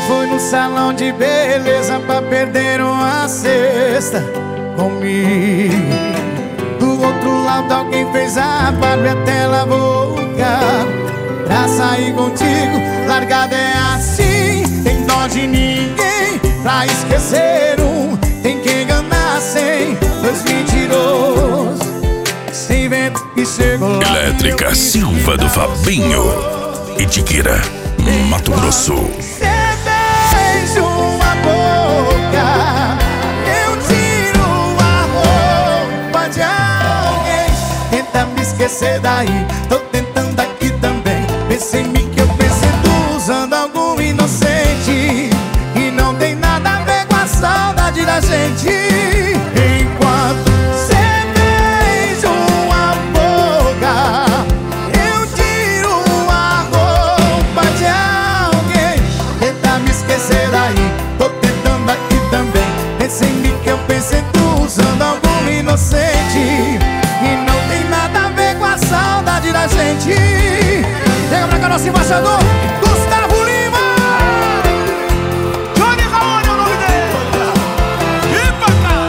foi no salão de beleza pra perder uma cesta comigo. Do outro lado alguém fez a barba e até lavou o carro pra sair contigo. Largada é assim, tem dó de ninguém. Pra esquecer um, tem que enganar 100. Dois mentirosos, sem vento que chegou. Elétrica Silva do Fabinho, Itiquira, Mato Grosso. Cê beija uma boca, eu tiro a roupa de alguém. Tenta me esquecer daí, tô tentando aqui também. Pensa em mim que eu pensei tu usando algum inocente, e não tem nada a ver com a saudade da gente. Enquanto cê beija uma boca, eu tiro a roupa de alguém. Tenta me esquecer daí, tô tentando aqui também. Pensa em mim que eu pensei tu usando algum inocente, e não tem nada a ver com a saudade da gente. Chega pra cá nosso embaixador, Gustavo Lima. Johnny Raoni é o nome dele. E pra cá.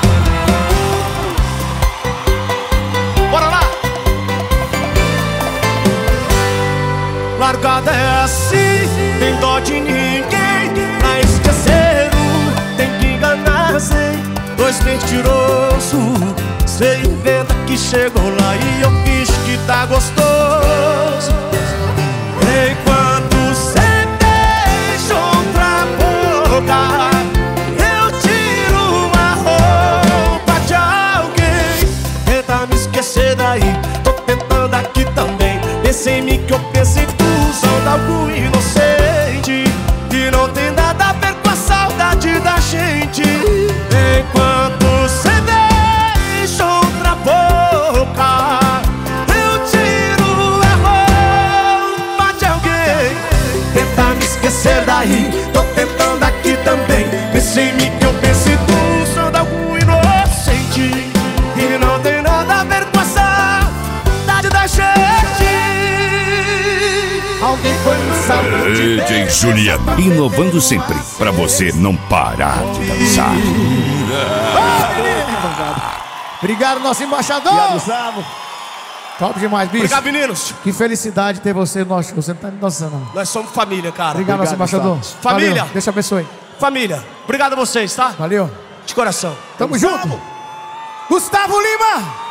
Bora lá. Largada é assim, tem dó de ninguém. Pra esquecer um, tem que enganar 100. Dois mentirosos, cê inventa que chegou lá e eu fiz que tá gostoso. Enquanto cê beija outra boca, eu tiro uma roupa de alguém. Tenta me esquecer daí, tô tentando aqui também. Pensa em mim que eu penso em tu usando algo inocente, e não tem nada a ver com a saudade da gente. Enquanto cê beija outra boca, eu tiro a roupa de alguém. Tenta me esquecer daí, tô tentando aqui também. Pensa em mim que eu penso em tu usando algo inocente, e não tem nada a ver com a saudade da gente. Alguém foi no salão de DJ Juliano, inovando sempre, pra você não parar de dançar. Obrigado, nosso embaixador. Obrigado, Gustavo. Top demais, bicho. Obrigado, meninos. Que felicidade ter você no nosso show. Você não tá me dançando, não. Nós somos família, cara. Obrigado, nosso embaixador. Gustavo. Família. Valeu. Deus te abençoe. Família. Obrigado a vocês, tá? Valeu. De coração. Tamo junto. Gustavo Lima.